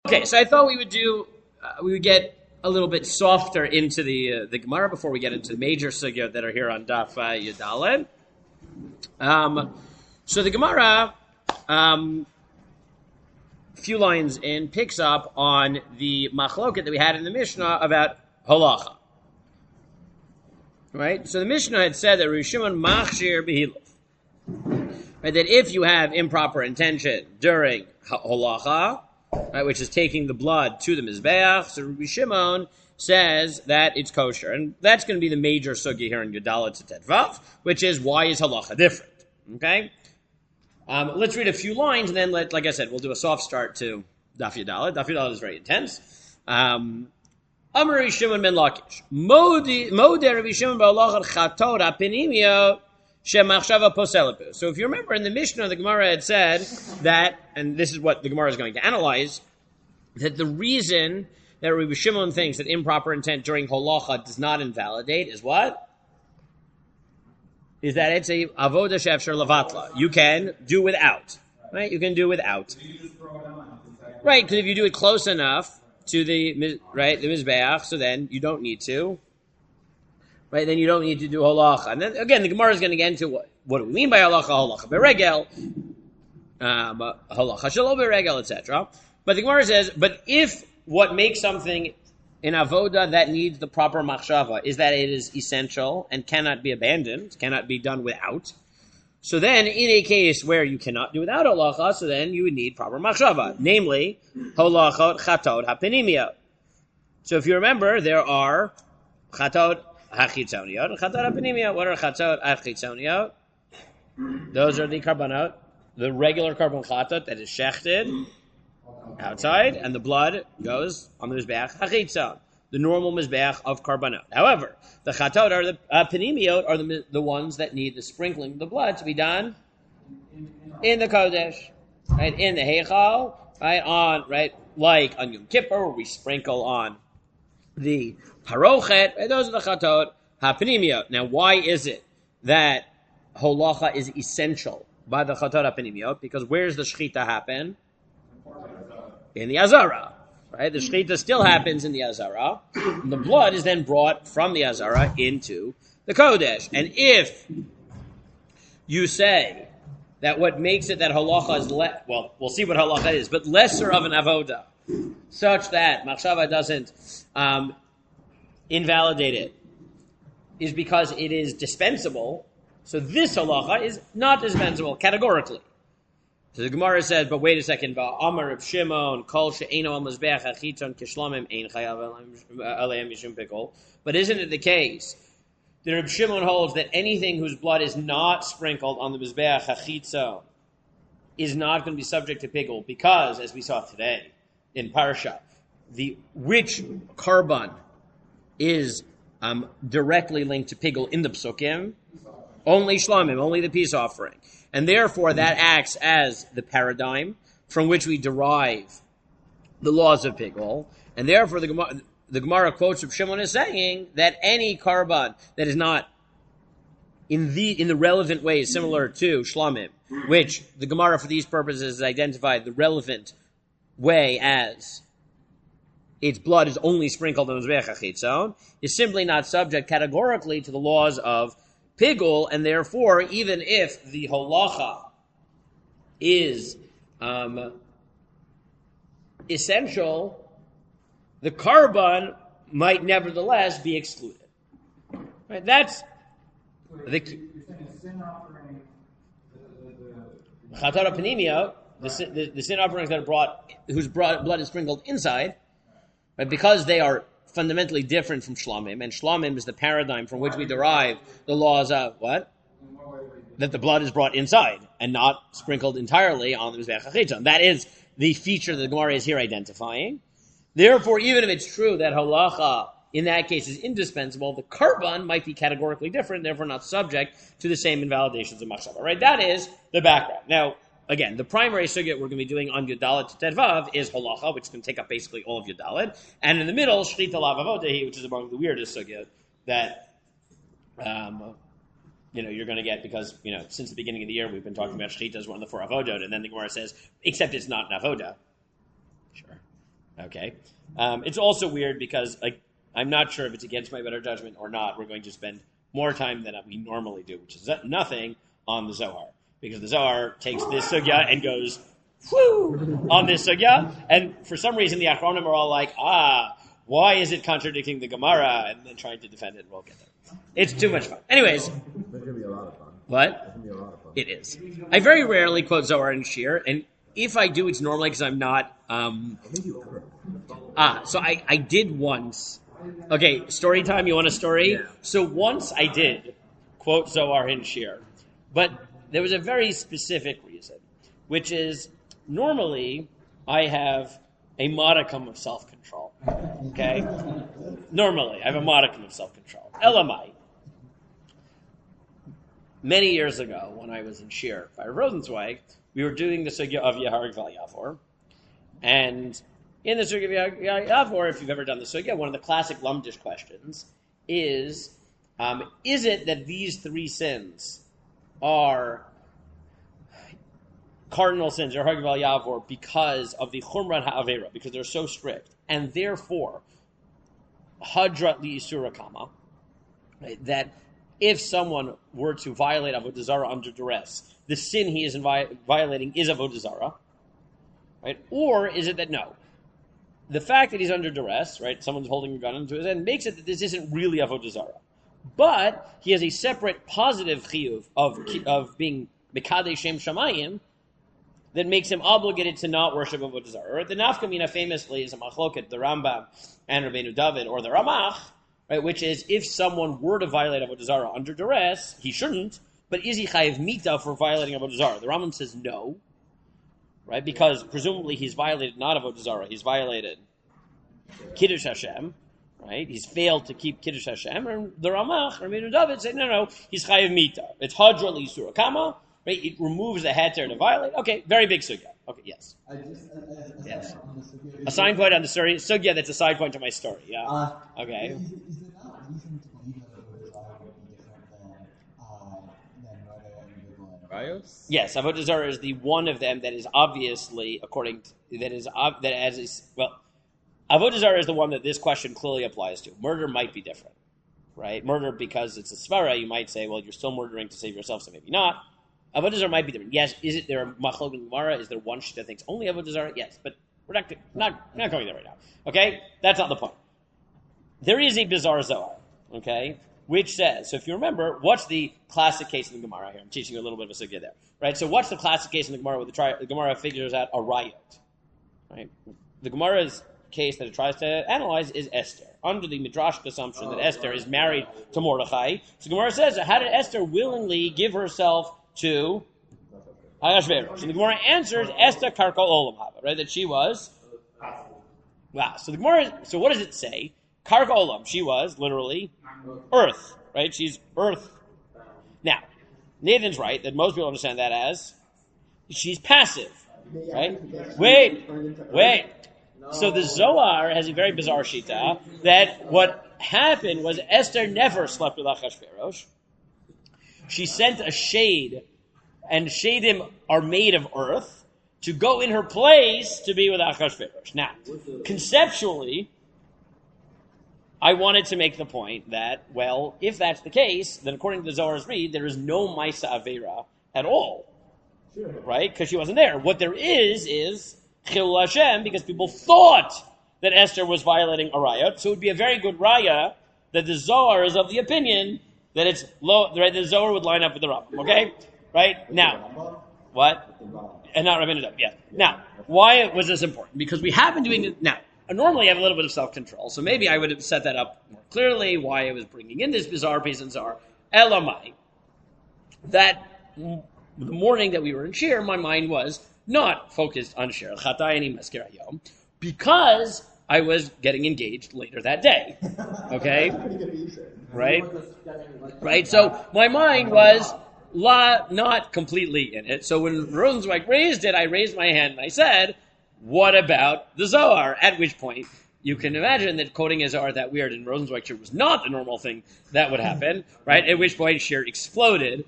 Okay, so I thought we would get a little bit softer into the Gemara before we get into the major sugya that are here on Daf Yudaled. So the Gemara, few lines in, picks up on the machloket that we had in the Mishnah about halacha. Right? So the Mishnah had said that Reb Shimon machshir behiluf. Right? That if you have improper intention during halacha, right, which is taking the blood to the mizbeach, so Reb Shimon says that it's kosher. And that's going to be the major sugya here in Yudalet Tet Vav, which is why is halacha different? Okay? Let's read a few lines, and then, like I said, we'll do a soft start to Daf Yudalet. Daf Yudalet is very intense. Amar Reb Shimon ben Lakish. Modeh Reb Shimon ba'alachad chatot ha'penimiyot shemachshava poselepu. So if you remember in the Mishnah, the Gemara had said that, and this is what the Gemara is going to analyze, that the reason that Reb Shimon thinks that improper intent during halacha does not invalidate is what? Is that it's a avoda she'efshar levatla. You can do without. Right? You can do without. Right, because if you do it close enough to the mizbeach, so then you don't need to. Right, then you don't need to do halacha. And then again, the Gemara is going to get into what do we mean by halacha? Halacha beregel, halacha shelo beregel, etc. But the Gemara says, but if what makes something in avoda that needs the proper machshava is that it is essential and cannot be abandoned, cannot be done without, so then in a case where you cannot do without halacha, so then you would need proper machshava, namely halachot chatot hapenimiyot. So if you remember, there are chatot hachitzoniot and chatot hapenimiyot. What are chatot hachitzoniot? Those are the karbanot, the regular carbon chatot that is shechted outside, and the blood goes on the mizbeach hachitzon, the normal mizbeach of karbanot. However, the chatot are the penimiot are the ones that need the sprinkling of the blood to be done in the kodesh, right, in the heichal, right, like on Yom Kippur where we sprinkle on the parochet. Right, those are the chatot hapenimiot. Now, why is it that holacha is essential by the chatot hapenimiot? Because where's the shechita happen? In the Azara, right? The shechita still happens in the Azara. The blood is then brought from the Azara into the Kodesh. And if you say that what makes it that halacha is well, we'll see what halacha is, but lesser of an avoda, such that machshava doesn't invalidate it, is because it is dispensable. So this halacha is not dispensable categorically. So the Gemara says, but wait a second. Amar Reb Shimon, kol she'eino al mizbeach hachitzon kishlamim ein chayav aleim mishum pikol. But isn't it the case that Reb Shimon holds that anything whose blood is not sprinkled on the mizbeach hachitzon is not going to be subject to pikol? Because, as we saw today in Parsha, which karban is directly linked to pikol in the psukim? Only shlamim, only the peace offering. And therefore, that acts as the paradigm from which we derive the laws of Pigol. And therefore, the Gemara quotes Reb Shimon as saying that any karban that is not in the relevant way similar to shlamim, which the Gemara for these purposes identified the relevant way as its blood is only sprinkled on the mizbeach hachitzon, is simply not subject categorically to the laws of Pigul, and therefore, even if the halacha is essential, the karban might nevertheless be excluded. Right? That's the chatat penimia, the sin offerings that are brought, whose blood is sprinkled inside, right? Because they are fundamentally different from shlamim, and shlamim is the paradigm from which we derive the laws of what? That the blood is brought inside and not sprinkled entirely on the mizbeach hachitzon. That is the feature that the Gemara is here identifying. Therefore, even if it's true that halacha in that case is indispensable, the karban might be categorically different, therefore not subject to the same invalidations of machshava. Right? That is the background. Now, again, the primary sugya we're going to be doing on Yudalet Tet Vav is halacha, which is going to take up basically all of Yudalet, and in the middle, shechita lav avoda, which is among the weirdest sugya that you're going to get because since the beginning of the year we've been talking about shechita as one of the four avodot, and then the Gemara says except it's not an avoda. Sure. Okay. It's also weird because I'm not sure if it's against my better judgment or not. We're going to spend more time than we normally do, which is nothing on the Zohar. Because the Zohar takes this sugya and goes, whoo, on this sugya. And for some reason, the Achronim are all like, why is it contradicting the Gemara? And then trying to defend it, and we'll get there. It's too much fun. Anyways. It's going to be a lot of fun. What? It's going to be a lot of fun. It is. I very rarely quote Zohar and Shir, and if I do, it's normally because I'm not... So I did once. Okay, story time, you want a story? Yeah. So once I did quote Zohar and Shir, but there was a very specific reason, which is normally I have a modicum of self-control. Okay? Normally, I have a modicum of self-control. Elamai. Many years ago, when I was in Shir by Rosenzweig, we were doing the sugya of Yehareg Val Yavor, and in the sugya of Yavor, if you've ever done the sugya, one of the classic Lumdish questions is it that these three sins are cardinal sins, or Yehareg Val Yavor, because of the Chumrat HaAvera, because they're so strict, and therefore, Hadrat Li Isura Kama, right, that if someone were to violate Avodah Zarah under duress, the sin he is violating is Avodah Zarah, right? Or is it that no? The fact that he's under duress, right, someone's holding a gun into his head, makes it that this isn't really Avodah Zarah. But he has a separate positive chiyuv of being Mekadei Shem Shamayim that makes him obligated to not worship Avodah Zarah. Right? The Nafka Mina famously is a machloket, the Rambam and Rabbeinu David, or the Ramach, right, which is if someone were to violate Avodah Zarah under duress, he shouldn't, but is he chayiv mita for violating Avodah Zarah? The Rambam says no, right, because presumably he's violated not Avodah Zarah, he's violated Kiddush Hashem, right? He's failed to keep Kiddush Hashem, and the Ramach, Rabbeinu David, said no, he's chayiv mita. It's hadra li Yisura Kama, right? It removes the heter to violate. Okay, very big sugya. Okay, yes. Yes. A sign point on the story. Sugya, that's a side point to my story. Yeah. Okay. Is there not reason to believe that Avodah Zarah would be different than Raya and Rayos? Yes, Avodah Zarah is the one of them that is obviously Avodah Zarah is the one that this question clearly applies to. Murder might be different, right? Murder, because it's a svara, you might say, well, you're still murdering to save yourself, so maybe not. Avodah Zarah might be different. Yes, is it there a machlok in Gemara? Is there one sheet that thinks only Avodah Zarah? Yes, but we're not going there right now. Okay, that's not the point. There is a bizarre Zohar, okay, which says, so if you remember, what's the classic case in the Gemara here? I'm teaching you a little bit of a sugya there, right? So what's the classic case in the Gemara where the Gemara figures out a riot, right? The Gemara's case that it tries to analyze is Esther, under the Midrashic assumption that Esther is married to Mordechai. So Gemara says, how did Esther willingly give herself to Ahasuerus? And the Gemara answers, Esther Karka Olam Haba, right? That she was. Wow. So the Gemara. So what does it say? Karka Olam. She was literally earth, right? She's earth. Now, Nathan's right that most people understand that as she's passive, right? Wait. So the Zohar has a very bizarre shita that what happened was Esther never slept with Ahasuerus. She sent a shade, and shadim are made of earth, to go in her place to be with Ahasuerus. Now, conceptually, I wanted to make the point that, well, if that's the case, then according to the Zohar's read, there is no Maisa Avera at all. Sure. Right? Because she wasn't there. What there is Chilul Hashem, because people thought that Esther was violating a raya. So it would be a very good raya that the Zohar is of the opinion that it's low, right? The Zohar would line up with the Rambam, okay? Right? Now, what? And not Rabbeinu David, yeah. Now, why was this important? Because we have been doing it, now, I normally have a little bit of self-control, so maybe I would have set that up more clearly, why I was bringing in this bizarre piece in Zohar. Elamai, that the morning that we were in Shir, my mind was not focused on Shir, Chatayani Meskir Hayom, because I was getting engaged later that day, okay? Right? So my mind was not completely in it. So when Rosenzweig raised it, I raised my hand and I said, what about the Zohar? At which point, you can imagine that quoting a Zohar that weird in Rosenzweig Shir was not the normal thing that would happen, right? At which point, Shir exploded.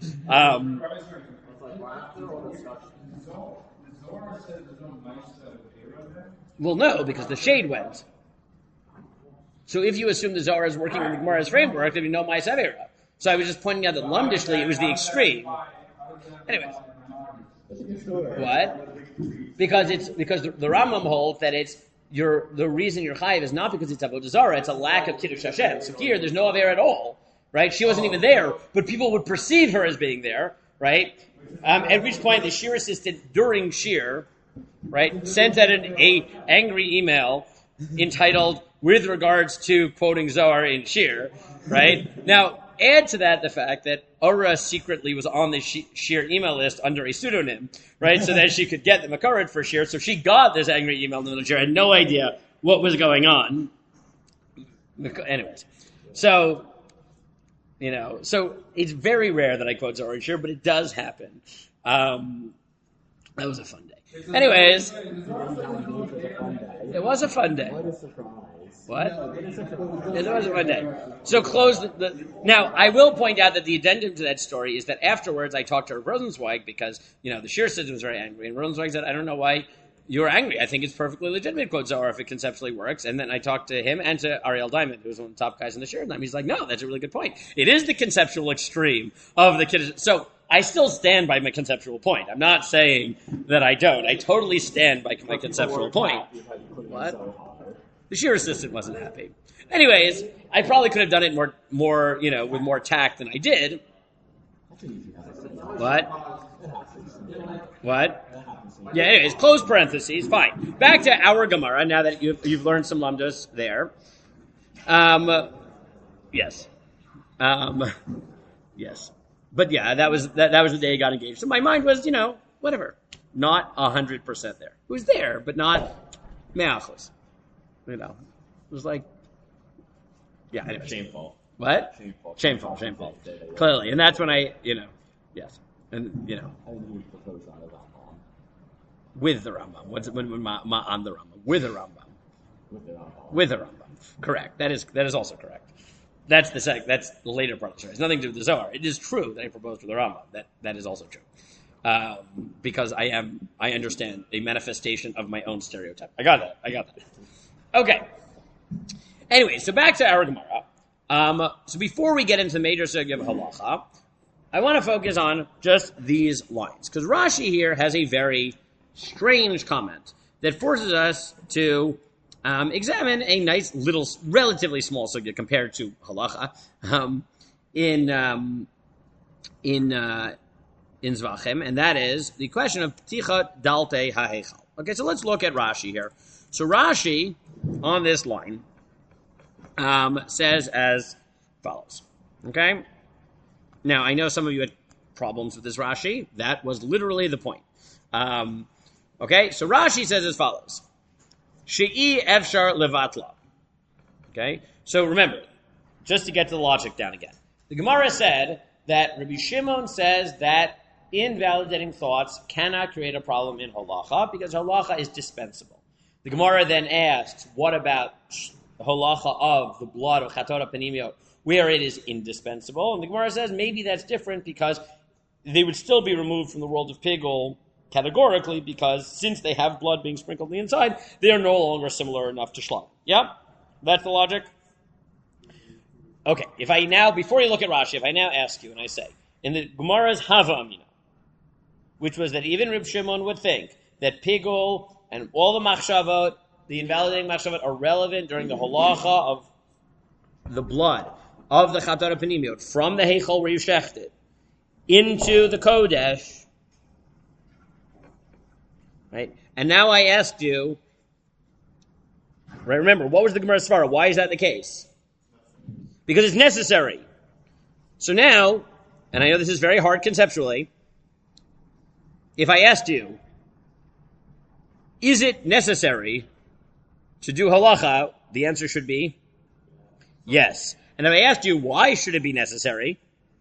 Well, no, because the shade went. So if you assume the Zohar is working with the Gemara's framework, then you know my Savera. So I was just pointing out that lumdishly it was the extreme. Anyways. What? Because the Rambam holds that it's the reason you're chayiv is not because it's avodah zarah, it's a lack of kiddush Hashem. So here there's no aver at all, right? She wasn't even there, but people would perceive her as being there, right? At which point the shir assistant during shir, right, sent out a angry email entitled "With regards to quoting Zohar in shir," right? Now add to that the fact that Ora secretly was on the shir email list under a pseudonym, right? So that she could get the Makarat for shir. So she got this angry email in the shir, had no idea what was going on. Anyways, so, so it's very rare that I quote Zohar in shir, but it does happen. That was a fun day. Anyways, it was a fun day. What a surprise. What? It was a fun day. So close now, I will point out that the addendum to that story is that afterwards I talked to Rosenzweig because, the shir system was very angry. And Rosenzweig said, I don't know why you're angry. I think it's perfectly legitimate, quote Zohar, if it conceptually works. And then I talked to him and to Ariel Diamond, who was one of the top guys in the shir. And he's like, no, that's a really good point. It is the conceptual extreme of the Kiddush. So I still stand by my conceptual point. I'm not saying that I don't. I totally stand by my conceptual point. What? The shir assistant wasn't happy. Anyways, I probably could have done it more, with more tact than I did. What? Yeah, anyways, close parentheses, fine. Back to our Gemara, now that you've learned some lamdos there. Yes. Yes. But yeah, that was the day I got engaged. So my mind was, whatever. Not 100% there. It was there, but not me'achos. It was like, yeah. Anyways. Shameful. What? Shameful. Clearly. And that's when I, yes. And, How did you propose on the Rambam? with the Rambam. What's on the Rambam? With the Rambam. With the Rambam. Correct. That is also correct. That's the later part of the story. It's nothing to do with the Zohar. It is true that I proposed with the Rambam. That is also true. Because I understand a manifestation of my own stereotype. I got that. Okay. Anyway, so back to our Gemara. So before we get into the major sugya of halacha, I want to focus on just these lines. Because Rashi here has a very strange comment that forces us to examine a nice little, relatively small sugya compared to halacha in Zvachim, and that is the question of Ptichat Dalte HaHeichal. Okay, so let's look at Rashi here. So Rashi, on this line, says as follows. Okay? Now, I know some of you had problems with this Rashi. That was literally the point. Okay, so Rashi says as follows. She'i efshar levatla. Okay, so remember, just to get to the logic down again. The Gemara said that Rabbi Shimon says that invalidating thoughts cannot create a problem in halacha because halacha is dispensable. The Gemara then asked, what about halacha of the blood of chatora panimiot, where it is indispensable? And the Gemara says maybe that's different because they would still be removed from the world of pigul categorically because since they have blood being sprinkled on the inside, they are no longer similar enough to shlam. Yeah? That's the logic? Okay, before you look at Rashi, if I now ask you and I say, in the Gemara's Hava Amina, which was that even Reb Shimon would think that pigul and all the machshavot, the invalidating machshavot, are relevant during the halacha of the blood of the chatar panimiot from the heichal where you shechted into the kodesh, right? And now I asked you, right? Remember, what was the Gemara's svara? Why is that the case? Because it's necessary. So now, and I know this is very hard conceptually, if I asked you, is it necessary to do halacha? The answer should be yes. And if I asked you, why should it be necessary?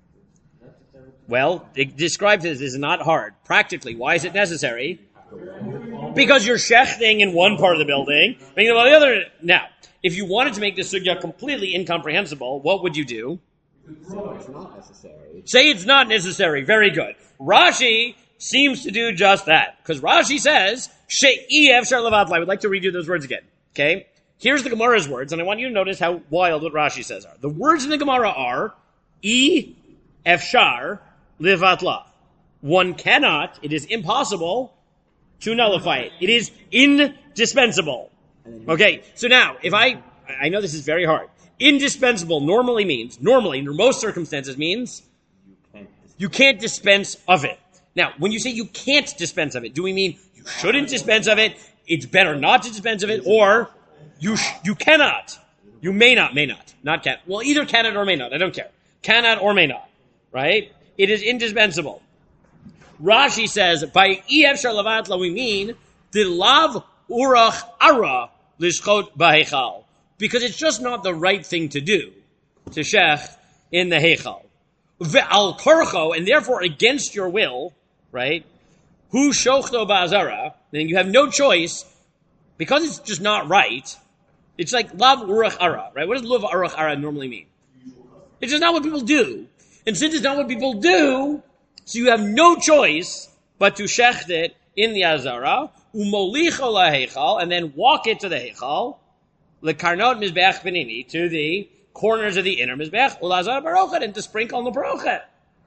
Well, it describes this as not hard. Practically, why is it necessary? Because you're shechting in one part of the building. The other. Now, if you wanted to make this sugya completely incomprehensible, what would you do? So it's not necessary. Say it's not necessary. Very good. Rashi seems to do just that. Because Rashi says, She'iev shar levatla. I would like to read you those words again. Okay? Here's the Gemara's words, and I want you to notice how wild what Rashi says are. The words in the Gemara are, efshar levatla. One cannot, it is impossible to nullify it. It is indispensable. Okay, so now, if I know this is very hard. Indispensable normally, in most circumstances means, you can't dispense of it. Now, when you say you can't dispense of it, do we mean you shouldn't dispense of it, it's better not to dispense of it, or you cannot, you may not, not can. Well, either cannot or may not, I don't care. Cannot or may not, right? It is indispensable. Rashi says, by efshar levatla we mean, the lav urach ara lishchot b'heichal. Because it's just not the right thing to do, to shech in the heichal. Ve'al korcho, and therefore against your will, right? Hu shochto ba'azara, then you have no choice, because it's just not right. It's like lav urach ara, right? What does lav urach ara normally mean? It's just not what people do. And since it's not what people do, so you have no choice but to shecht it in the azara, umolicho laheichal, and then walk it to the heichal, lekarnot mizbeach benini, to the corners of the inner mizbeach, ulazar barochet, and to sprinkle on the barochet.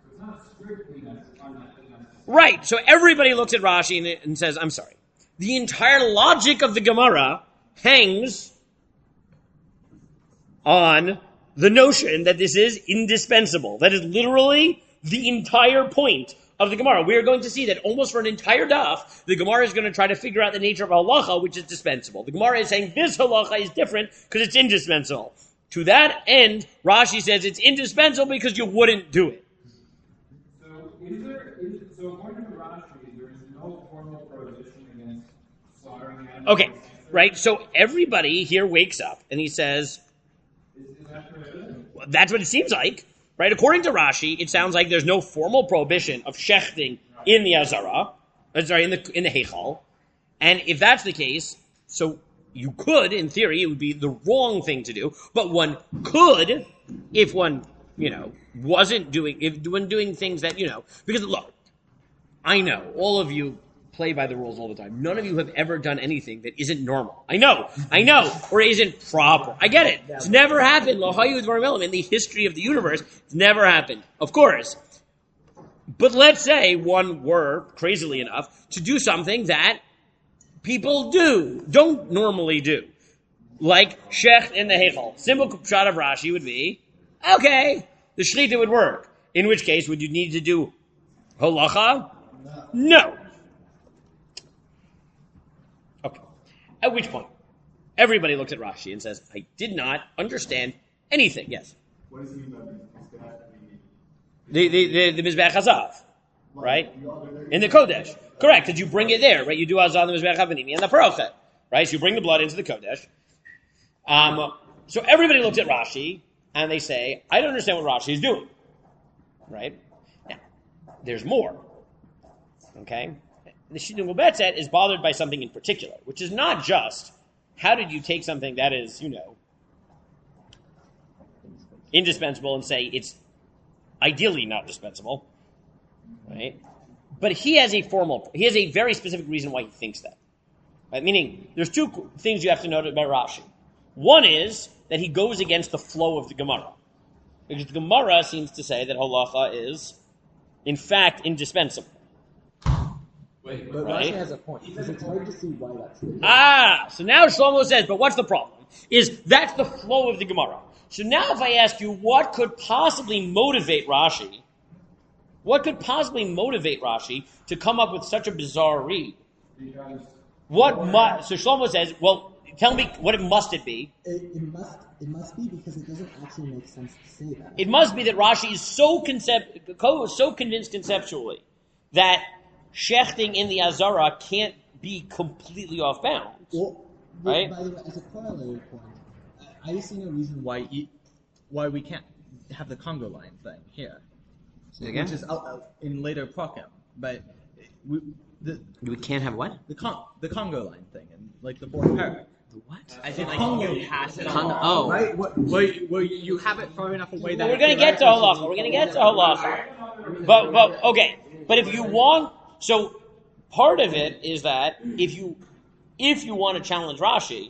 Right, so everybody looks at Rashi and says, I'm sorry. The entire logic of the Gemara hangs on the notion that this is indispensable. That is literally the entire point of the Gemara. We are going to see that almost for an entire daf, the Gemara is going to try to figure out the nature of halacha, which is dispensable. The Gemara is saying this halacha is different because it's indispensable. To that end, Rashi says it's indispensable because you wouldn't do it. So according to Rashi, there is no formal prohibition against slaughtering animals? Okay, right, so everybody here wakes up and he says, Is that prohibited? well, that's what it seems like. Right, according to Rashi, it sounds like there's no formal prohibition of shechting in the azara, in the heichal, and if that's the case, so you could, in theory, it would be the wrong thing to do, but one could, if one, wasn't doing, doing things that, because look, I know all of you play by the rules all the time. None of you have ever done anything that isn't normal. I know, or isn't proper. I get it. It's never happened. In the history of the universe, it's never happened. Of course. But let's say one were, crazily enough, to do something that people don't normally do. Like shech in the heichal. Simple shot of Rashi would be, okay, the shlita would work. In which case, would you need to do halacha? No. Okay. At which point, everybody looks at Rashi and says, I did not understand anything. Yes? What does he mean by mizbeach? The Mizbeach Hazav, right? In the Kodesh. Correct, because you bring it there, right? You do Hazav, the Mizbeach HaVinimi, and the Parochet, right? So you bring the blood into the Kodesh. So everybody looks at Rashi, and they say, I don't understand what Rashi is doing, right? Now, there's more, okay? The Shidduch Betzet is bothered by something in particular, which is not just, how did you take something that is, indispensable and say it's ideally not dispensable, right? But he has a very specific reason why he thinks that. Right? Meaning, there's two things you have to note about Rashi. One is that he goes against the flow of the Gemara. Because the Gemara seems to say that halacha is, in fact, indispensable. But Right? Rashi has a point, because it's hard to see why that's the case. So now Shlomo says, but what's the problem? Is that's the flow of the Gemara. So now if I ask you, what could possibly motivate Rashi? What could possibly motivate Rashi to come up with such a bizarre read? Because So Shlomo says, well, tell me, what must it be? It must be because it doesn't actually make sense to say that. It must be that Rashi is so convinced conceptually that shechting in the Azara can't be completely off bounds. Well, Right? By the way, as a corollary point, I see no reason why we can't have the Congo line thing here, which is in later prokem. But we can't have what? the Congo line thing and like the fourth parak. The what? I think like Congo. you pass it Congo. on. Oh. Right? Well, you have it far enough away that We're going to get to halacha. But okay. But if you want So part of it is that if you want to challenge Rashi,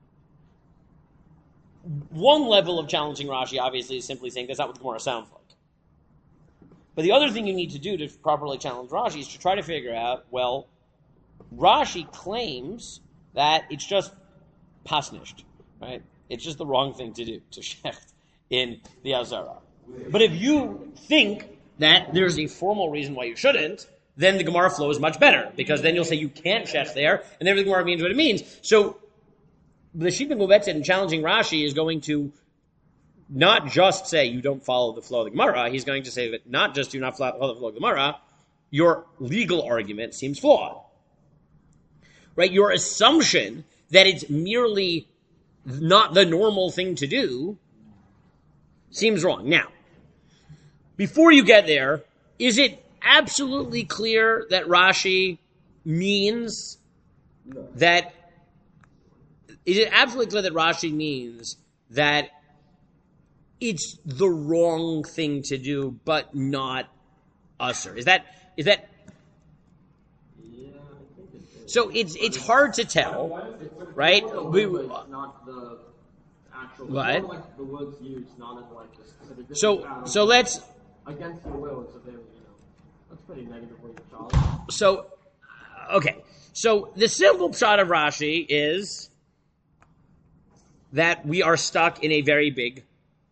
one level of challenging Rashi obviously is simply saying that's not what the Gemara sounds like. But the other thing you need to do to properly challenge Rashi is to try to figure out, well, Rashi claims that it's just pasnished, right? It's just the wrong thing to do, to shecht in the Azara. But if you think that there's a formal reason why you shouldn't, then the Gemara flow is much better, because then you'll say you can't shecht there, and then the Gemara means what it means. So the Shita Muvetzet in challenging Rashi is going to not just say you don't follow the flow of the Gemara, he's going to say that not just do not follow the flow of the Gemara, your legal argument seems flawed. Right? Your assumption that it's merely not the normal thing to do seems wrong. Now, before you get there, is it absolutely clear that Rashi means that? Is it absolutely clear that Rashi means that it's the wrong thing to do, but not usher? Is that? Yeah, I think it is. So it's hard to tell, right? It's not the actual. What? It's more like the words used, not in like the specific. So let's. Against your will, it's a very, that's pretty negatively charged. So, okay. So the simple pshat of Rashi is that we are stuck in a very big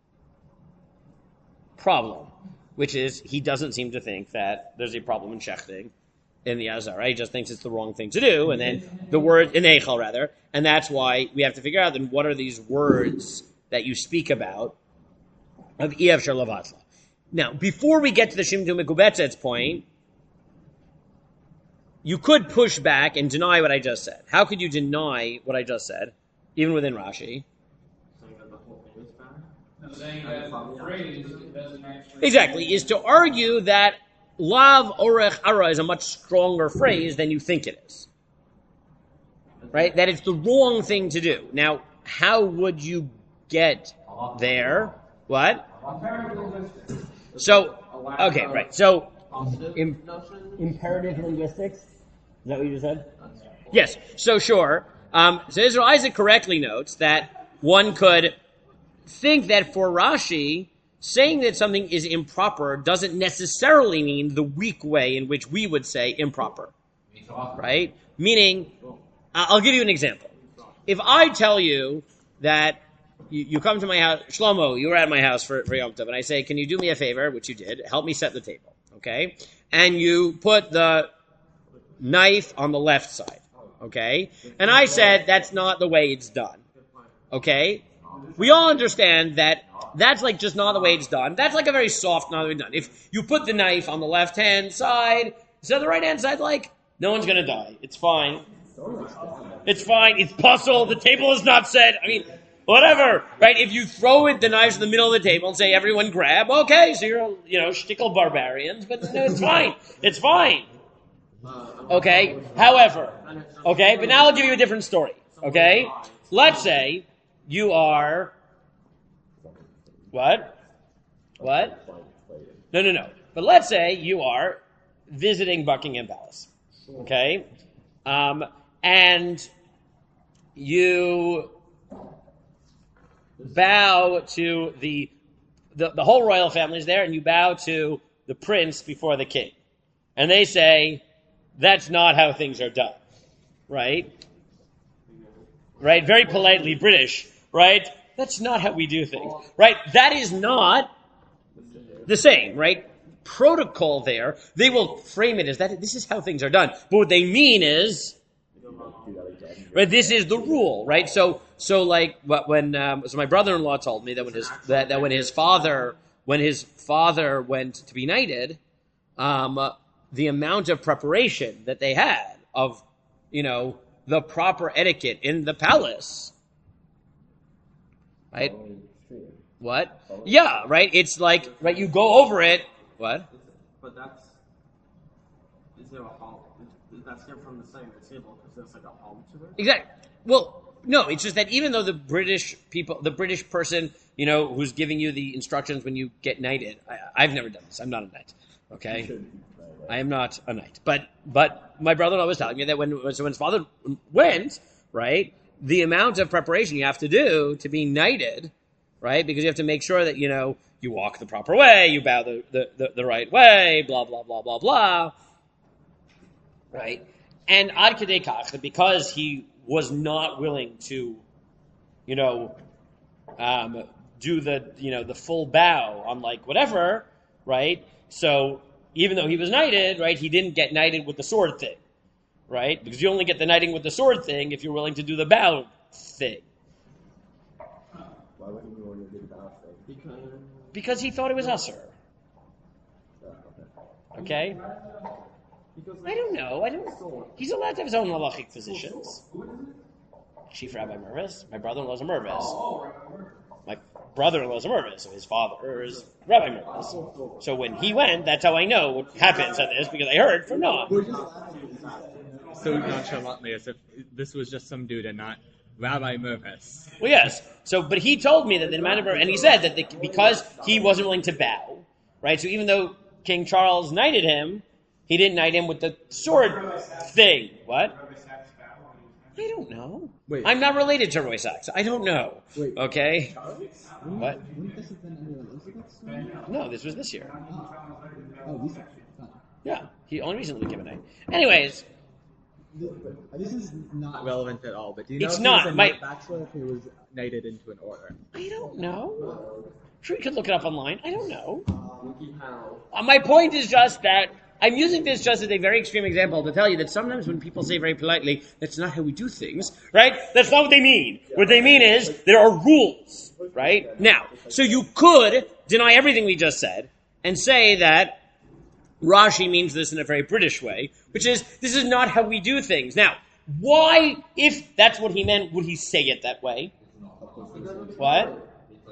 problem, which is he doesn't seem to think that there's a problem in shechting in the Azara. He just thinks it's the wrong thing to do, and then the word, in Eichel rather, and that's why we have to figure out then what are these words that you speak about of Iev Shalavatla. Now, before we get to the Shimtu Mikubetzet's point, you could push back and deny what I just said. How could you deny what I just said, even within Rashi? Saying that the whole thing is bad. No, saying that the phrase doesn't actually... Exactly, is to argue that Lav Orech Ara is a much stronger phrase than you think it is. Right? That it's the wrong thing to do. Now, how would you get there? What? So, okay, right. So, imperative linguistics? Is that what you just said? Yes. So, sure. So Israel Isaac correctly notes that one could think that for Rashi, saying that something is improper doesn't necessarily mean the weak way in which we would say improper. Right? Meaning, I'll give you an example. If I tell you that you come to my house, Shlomo, you were at my house for Yom Tov, and I say, can you do me a favor, which you did, help me set the table, okay? And you put the knife on the left side, okay? And I said, that's not the way it's done, okay? We all understand that that's like just not the way it's done. That's like a very soft, not the way it's done. If you put the knife on the left-hand side, instead of the right-hand side, like, no one's going to die. It's fine. It's fine. It's puzzle. The table is not set. I mean... Whatever, right? If you throw the knives in the middle of the table and say, everyone grab, okay, so you're, shtickle barbarians, but no, it's fine. It's fine. Okay? However, okay, but now I'll give you a different story, okay? Let's say you are, what? No. But let's say you are visiting Buckingham Palace, okay? And you bow to the whole royal family is there, and you bow to the prince before the king. And they say, that's not how things are done. Right? Right? Very politely British. Right? That's not how we do things. Right? That is not the same. Right? Protocol there, they will frame it as that this is how things are done. But what they mean is, right, this is the rule, right? So like when my brother-in-law told me that when his father went to be knighted, the amount of preparation that they had of the proper etiquette in the palace, right? What? Yeah, right. It's like you go over it. What? But is there a hall? That's different from the same table because there's like a hall to it. Exactly. Well, no, it's just that even though the British person, who's giving you the instructions when you get knighted, I've never done this. I'm not a knight. Okay. I am not a knight. But my brother-in-law was telling me that when his father went, right, the amount of preparation you have to do to be knighted, right, because you have to make sure that, you walk the proper way, you bow the right way, blah, blah, blah, blah, blah, right? And ad kedei kach, that because he was not willing to, do the full bow on like whatever, right? So even though he was knighted, right, he didn't get knighted with the sword thing, right? Because you only get the knighting with the sword thing if you're willing to do the bow thing. Why wouldn't you want to do the bow thing? Because he thought it was usher. Okay? I don't know. He's allowed to have his own halachic physicians. Chief Rabbi Mervis. My brother-in-law's a Mervis. My brother-in-law's a Mervis, so his father is Rabbi Mervis. So when he went, that's how I know what happens at this, because I heard from Noah. So nonchalantly, as if this was just some dude and not Rabbi Mervis. Well, yes. So, but he told me that the amount of, and he said that because he wasn't willing to bow, right? So even though King Charles knighted him, he didn't knight him with the sword thing. What? I don't know. Wait. I'm not related to Roy Sachs. I don't know. Wait. Okay? What? Wouldn't this have been under Elizabeth's time? No, this was this year. Oh, these are fine. Yeah, he only recently came a knight. Anyways, This is not relevant at all. But do you know It's if not. he was a My- knight bachelor if he was knighted into an order? I don't know. Sure, you could look it up online. I don't know. Wiki how? My point is just that I'm using this just as a very extreme example to tell you that sometimes when people say very politely, that's not how we do things, right? That's not what they mean. What they mean is there are rules, right? Now, so you could deny everything we just said and say that Rashi means this in a very British way, which is, this is not how we do things. Now, why, if that's what he meant, would he say it that way? What?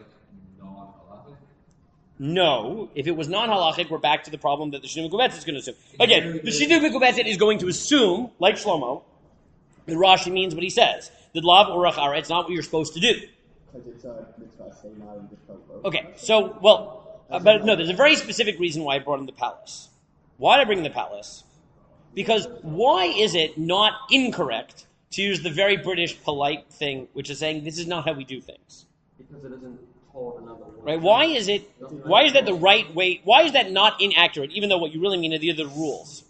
No. If it was non-halachic, we're back to the problem that the Shinu Mekubetzet is going to assume. Again, the Shinu Mekubetzet is going to assume, like Shlomo, that Rashi means what he says. That lav urach ara, it's not what you're supposed to do. Because it's a mitzvah, say not in the Okay, so, well, but no, there's a very specific reason why I brought in the palace. Why did I bring in the palace? Because why is it not incorrect to use the very British polite thing, which is saying this is not how we do things? Because it isn't told another way. Right? Why is that the right way? Why is that not inaccurate, even though what you really mean are the other rules?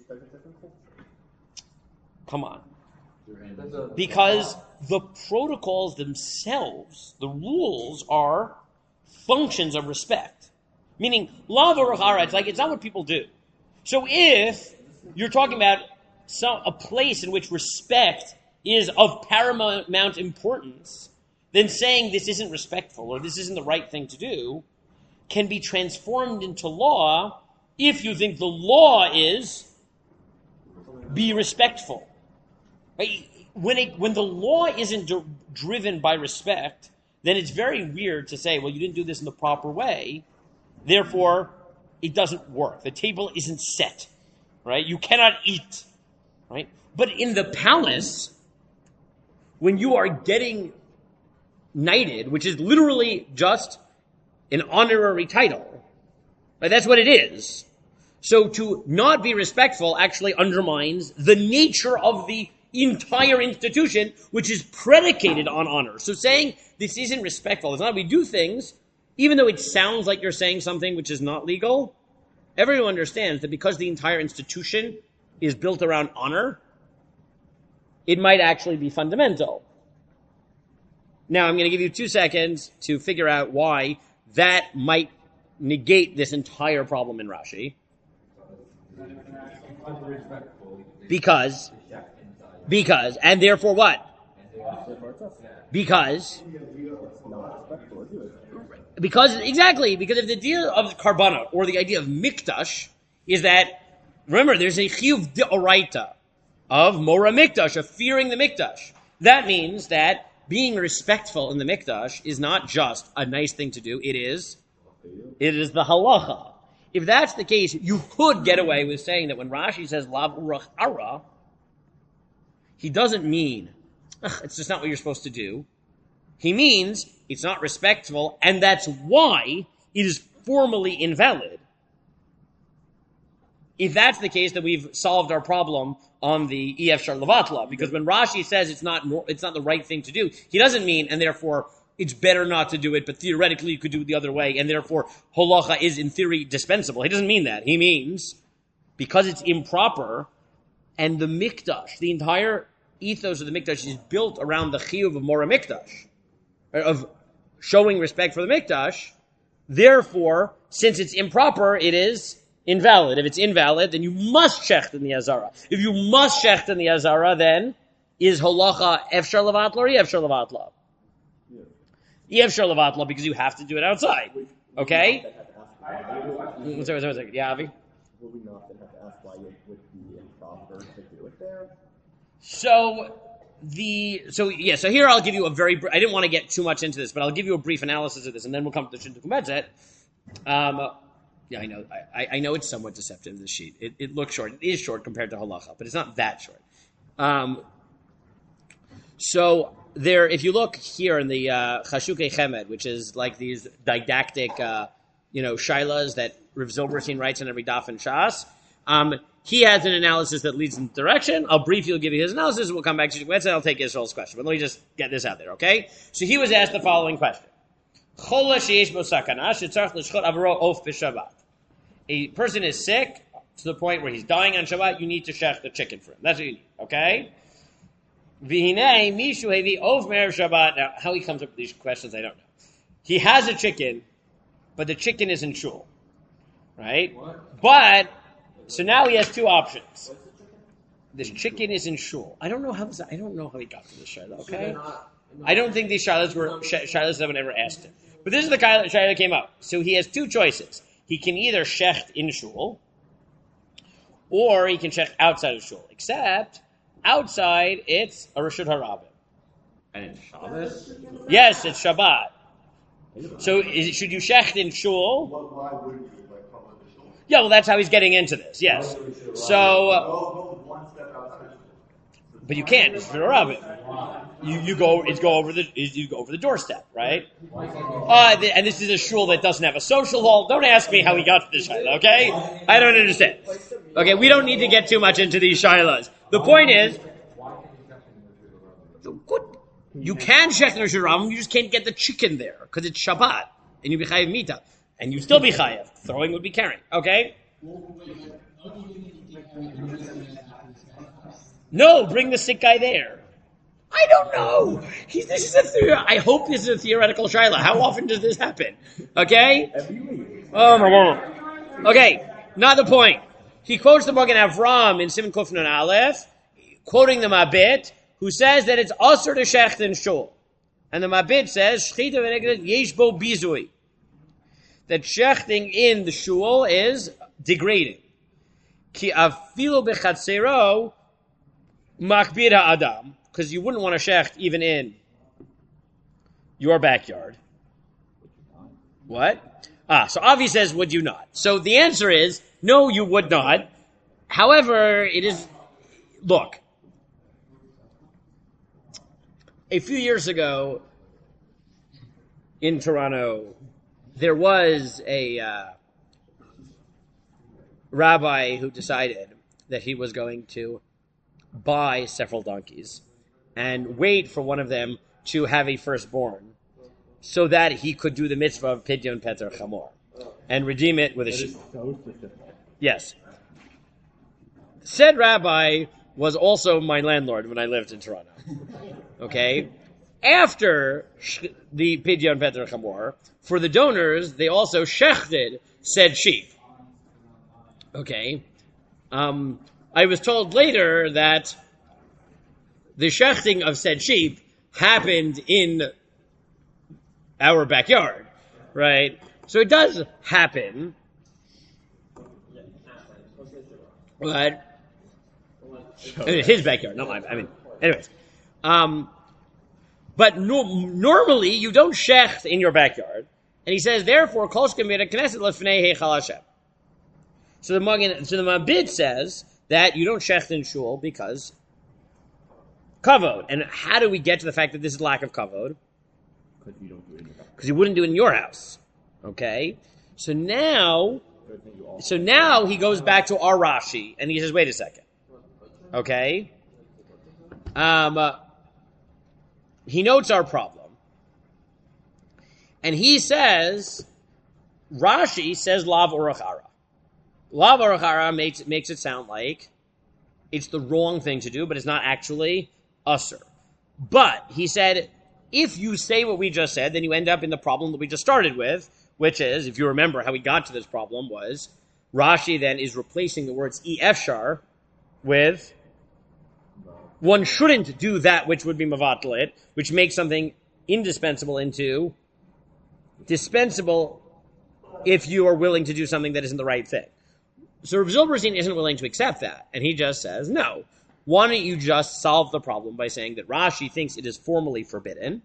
Come on. Because the protocols themselves, the rules, are functions of respect. Meaning, lav urach ara, it's not what people do. So if you're talking about a place in which respect is of paramount importance, then saying this isn't respectful or this isn't the right thing to do can be transformed into law if you think the law is be respectful. Right? When the law isn't driven by respect, then it's very weird to say, well, you didn't do this in the proper way, therefore it doesn't work. The table isn't set, right? You cannot eat, right? But in the palace, when you are getting knighted, which is literally just an honorary title, right? That's what it is. So to not be respectful actually undermines the nature of the entire institution, which is predicated on honor. So saying this isn't respectful, it's not how we do things, even though it sounds like you're saying something which is not legal, everyone understands that because the entire institution is built around honor, it might actually be fundamental. Now, I'm going to give you 2 seconds to figure out why that might negate this entire problem in Rashi. Because, and therefore what? Because exactly, because if the idea of karbanot, or the idea of mikdash, is that, remember, there's a chiyuv deoraita of mora mikdash, of fearing the mikdash. That means that being respectful in the mikdash is not just a nice thing to do, it is the halacha. If that's the case, you could get away with saying that when Rashi says lav urach ara, he doesn't mean, it's just not what you're supposed to do. He means it's not respectful, and that's why it is formally invalid. if that's the case, then we've solved our problem on the Efshar Levatla, because when Rashi says it's not the right thing to do, he doesn't mean, and therefore it's better not to do it, but theoretically you could do it the other way, and therefore holacha is in theory dispensable. He doesn't mean that. He means because it's improper, and the mikdash, the entire ethos of the mikdash is built around the chiyuv of Mora Mikdash, of showing respect for the mikdash. Therefore, since it's improper, it is invalid. If it's invalid, then you must shecht in the Azara. If you must shecht in the Azara, then is holacha efshar levatla or efshar levatla? Efshar levatla, because you have to do it outside. Okay? Sorry. Yeah, Avi? Will we not then have to ask why it would be improper to do it there? So here I'll give you a very, I didn't want to get too much into this, but I'll give you a brief analysis of this, and then we'll come to the Shintuk Metzet. I know it's somewhat deceptive, this sheet. It looks short. It is short compared to halacha, but it's not that short. So there, if you look here in the Chashukei Chemed, which is like these didactic, shilas that Rav Zilberstein writes in every daf and shas, he has an analysis that leads in the direction. I'll briefly give you his analysis, and we'll come back to Shintuk Metzet, and I'll take Israel's question. But let me just get this out there, okay? So he was asked the following question. A person is sick to the point where he's dying on Shabbat, you need to shech the chicken for him. That's what you need, okay? Now, how he comes up with these questions, I don't know. He has a chicken, but the chicken is in shul, right? But, so now he has two options. This chicken is in shul. I don't know how he got to this shayla, okay? I don't think these shaylas were shaylas that one ever asked him. But this is the shayla that came up. So he has two choices. He can either shecht in shul, or he can shecht outside of shul. Except, outside, it's a Reshut HaRabim. And it's Shabbos? Yes, it's Shabbat. So should you shecht in shul? Why wouldn't you? Like, public shul? Yeah, well, that's how he's getting into this, yes. So, but you can't. It's HaRabim. You go over the doorstep, right? And this is a shul that doesn't have a social hall. Don't ask me how he got to this shayla, okay? I don't understand. Okay, we don't need to get too much into these shaylas. The point is, you can shecht in Reshut HaRabim, you just can't get the chicken there because it's Shabbat and you be chayav mita, and you still be chayav. Throwing would be carrying, okay? No, bring the sick guy there. I don't know. I hope this is a theoretical shayla. How often does this happen? Okay? Oh my God. Okay, not the point. He quotes the Magen Avram in Siman Kuf Nun Aleph, quoting the Mabit, who says that it's asur to shecht in shul. And the Mabit says, Shchita v'neged yesh bo bizui. That shechting in the shul is degrading. Ki afilu bechatzero makbir ha'adam. Because you wouldn't want to shecht even in your backyard. What? So Avi says, would you not? So the answer is, no, you would not. However, it is, look, a few years ago in Toronto, there was a rabbi who decided that he was going to buy several donkeys and wait for one of them to have a firstborn so that he could do the mitzvah of Pidyon Peter Chamor and redeem it with a sheep. Yes. Said rabbi was also my landlord when I lived in Toronto. Okay? After the Pidyon Peter Chamor, for the donors, they also shechted said sheep. Okay? I was told later that the shechting of said sheep happened in our backyard, right? So it does happen, but his backyard, not mine. I mean, anyways. But normally you don't shecht in your backyard, and he says therefore kol shkemir knesset lefnei heichal Hashem. So the Mabit says that you don't shecht in shul because kavod. And how do we get to the fact that this is lack of kavod? Because you wouldn't do it in your house. Okay? So now, good thing you also. So now he goes back to our Rashi, and he says, wait a second. Okay? He notes our problem. And he says, Rashi says Lav Orachara. Lav Orachara makes it sound like it's the wrong thing to do, but it's not actually usher. But he said, if you say what we just said, then you end up in the problem that we just started with, which is, if you remember how we got to this problem, was Rashi then is replacing the words efshar with one shouldn't do that which would be mavatlit, which makes something indispensable into dispensable if you are willing to do something that isn't the right thing. So Rav Zilberstein isn't willing to accept that, and he just says, no. Why don't you just solve the problem by saying that Rashi thinks it is formally forbidden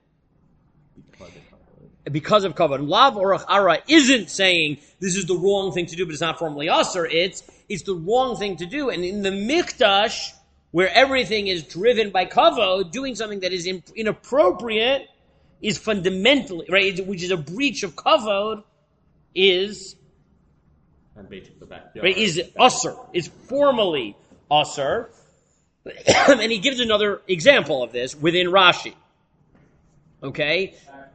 because of kavod. Lav Orach Ara isn't saying this is the wrong thing to do, but it's not formally usher. It's the wrong thing to do. And in the Mikdash, where everything is driven by kavod, doing something that is inappropriate is fundamentally, right, which is a breach of kavod, is usher. Is formally usher. And he gives another example of this within Rashi. Okay?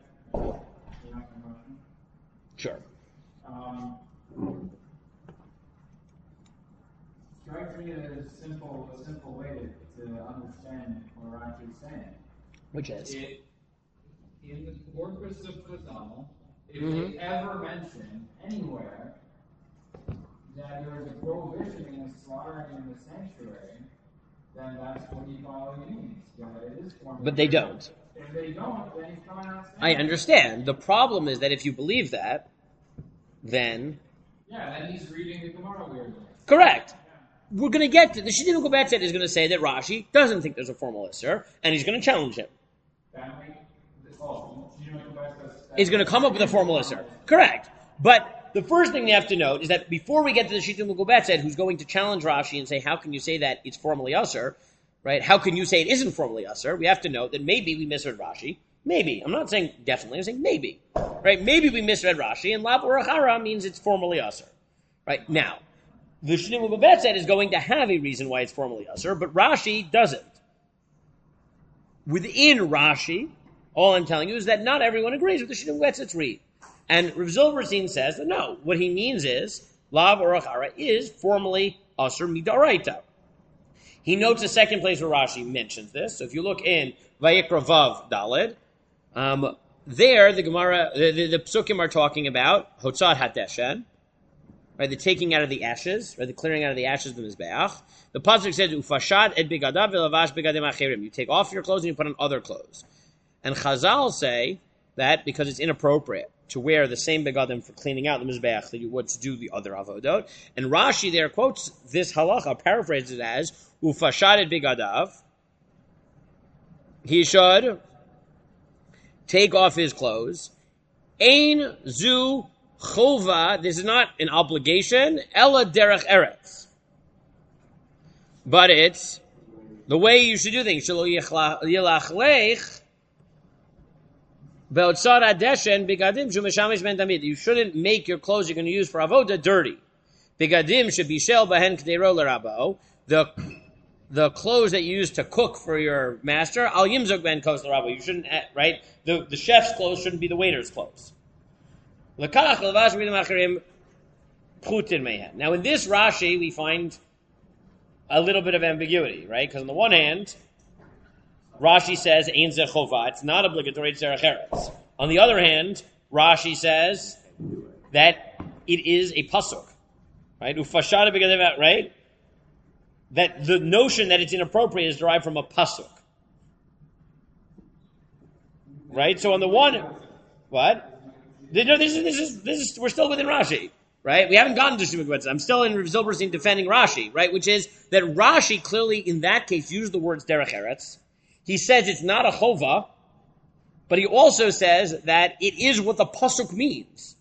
Sure. Strikes me as a simple way to understand what Rashi's saying. Which is? In the corpus of Chazal, if they ever mention anywhere that there is a prohibition against slaughtering in the sanctuary, then that's what he probably means. It is but they don't. If they don't, then he's coming out saying I understand. The problem is that if you believe that, then... yeah, then he's reading the Gemara weirdly. Correct. We're going to get to... The Shittim Gobetzet is going to say that Rashi doesn't think there's a formal Isser, and he's going to challenge him. He's going to come up with a formal Isser. Correct. But the first thing you have to note is that before we get to the Shittim Gobetzet, who's going to challenge Rashi and say, how can you say that it's formally Isser, right? How can you say it isn't formally Isser? We have to note that maybe we misread Rashi. Maybe. I'm not saying definitely. I'm saying maybe. Right? Maybe we misread Rashi, and Lav Orachara means it's formally Isser. Right? Now, the Shittim Gobetzet is going to have a reason why it's formally Isser, but Rashi doesn't. Within Rashi, all I'm telling you is that not everyone agrees with the Shittim Gobetzet's read. And Rav Zilberstein says that no, what he means is, Lav Orachara is formally Isser Midaraita. He notes a second place where Rashi mentions this. So if you look in Vayikra Vav Daled, there the Gemara, the Psukim are talking about Hotzat HaDeshen, right, the taking out of the ashes, right, the clearing out of the ashes of the Mizbeach. The Pasuk says, Ufashad et bigadav v'lavash bigadim acherim. You take off your clothes and you put on other clothes. And Chazal say that because it's inappropriate to wear the same begadim for cleaning out the Mizbeach that you would to do the other avodot. And Rashi there quotes this halacha, paraphrases it as, Ufashad et bigadav. He should take off his clothes. Ein zu chova. This is not an obligation. Ella derech eretz. But it's the way you should do things. Shelo yilachlech be'otzar adeshen bigadim shumeshamish ben tamid. You shouldn't make your clothes you're going to use for avoda dirty. Bigadim should be shel bahen k'deiro l'rabo. The clothes that you use to cook for your master, al yimzog ben kos l'rabo. You shouldn't, right? The chef's clothes shouldn't be the waiter's clothes. L'kach l'vash b'dim acherim pchutin mehen. Now in this Rashi we find a little bit of ambiguity, right? Because on the one hand, Rashi says ein ze chova, it's not obligatory to derech eretz. On the other hand, Rashi says that it is a pasuk, right? Ufashad b'gadim, right? That the notion that it's inappropriate is derived from a pasuk, right? So on the one, what? No, this is. We're still within Rashi, right? We haven't gotten to Shittim Gobetzet. I'm still in Rav Zilberstein defending Rashi, right? Which is that Rashi clearly, in that case, used the words derech eretz. He says it's not a chova, but he also says that it is what the pasuk means.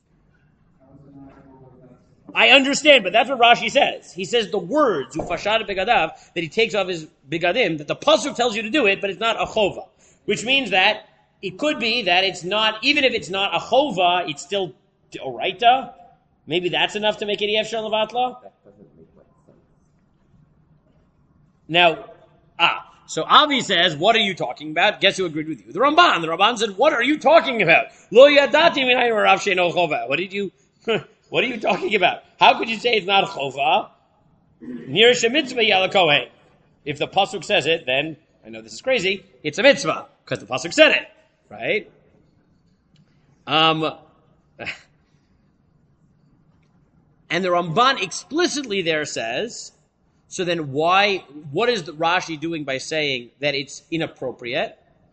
I understand, but that's what Rashi says. He says the words ufashad begadav that he takes off his begadim, that the pasuk tells you to do it, but it's not a chova, which means that it could be that it's not, even if it's not a chova, it's still oraita, Maybe that's enough to make it Efshar Levatla? That doesn't make much sense. Now, so Avi says, what are you talking about? Guess who agreed with you? The Ramban. The Ramban said, what are you talking about? Lo yadati minayin rav she'eno chova. What are you talking about? How could you say it's not chova? Nir shemitzvah yala kohen. If the pasuk says it, then, I know this is crazy, it's a mitzvah, because the pasuk said it, right? And the Ramban explicitly there says, so then what is the Rashi doing by saying that it's inappropriate?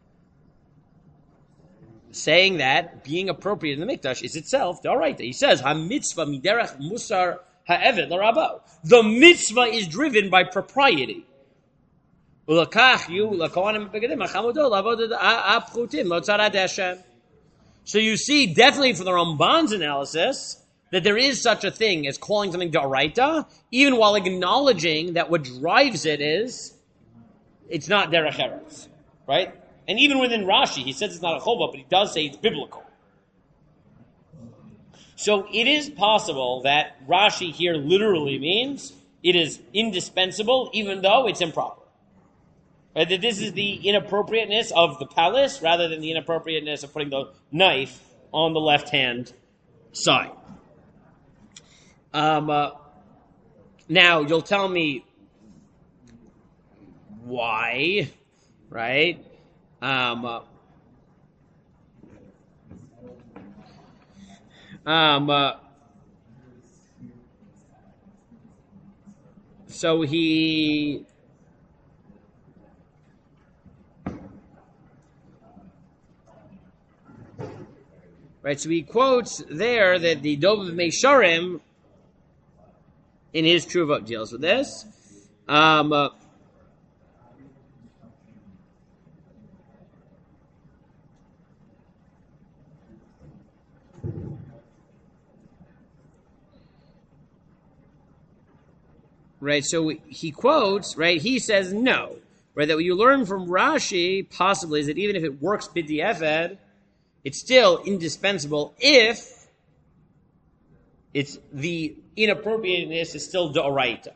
Saying that being appropriate in the Mikdash is itself the Oraita. He says, ha-mitzvah miderech musar ha'eved l'rabo. The mitzvah is driven by propriety. So you see, definitely for the Ramban's analysis, that there is such a thing as calling something d'oraita, even while acknowledging that what drives it is, it's not derech eretz, right? And even within Rashi, he says it's not a chova, but he does say it's biblical. So it is possible that Rashi here literally means it is indispensable, even though it's improper. Right? That this is the inappropriateness of the palace, rather than the inappropriateness of putting the knife on the left-hand side. Now, you'll tell me why, right? So he... Right, so he quotes there that the Dov of Meisharim in his Truvot deals with this. Right, so he quotes, right, he says no. Right, that what you learn from Rashi, possibly, is that even if it works b'di'eved, it's still indispensable if it's the inappropriateness is still d'oraita.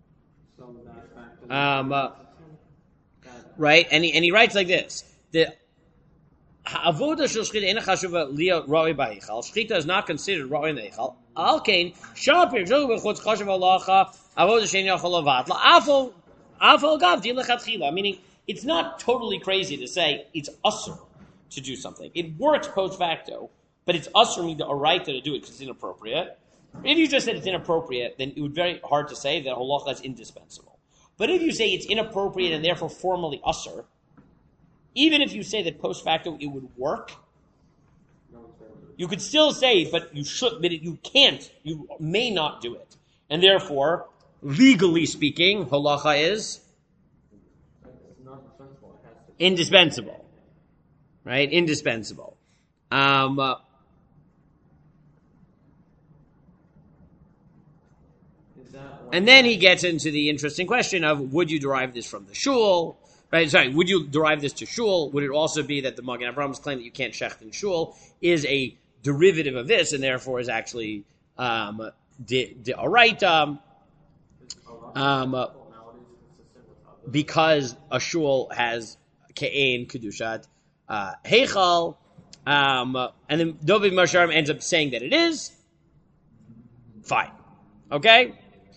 Right, and he writes like this: the avoda shel shchita ena chashuva liya roi b'eichal. Shchita is not considered roi in the eichal. Al kein shapir zol b'chutz chashuv alacha avoda shein yachol lavatla afal gav di lechatchila. Meaning, it's not totally crazy to say it's usur to do something. It works post facto, but it's usur me d'oraita to do it because it's inappropriate. If you just said it's inappropriate, then it would be very hard to say that halacha is indispensable. But if you say it's inappropriate and therefore formally usur, even if you say that post facto it would work, you could still say, but you should, but you can't, you may not do it. And therefore, legally speaking, halacha is indispensable. Right? Indispensable. And then he gets into the interesting question of, would you derive this from the shul? Right? Sorry, would you derive this to shul? Would it also be that the Magen Avrahams claim that you can't shecht in shul is a derivative of this, and therefore is actually d'oraita, because a shul has ke'ein kedushat heichal, and then Dovid Masharim ends up saying that it is. Fine. Okay?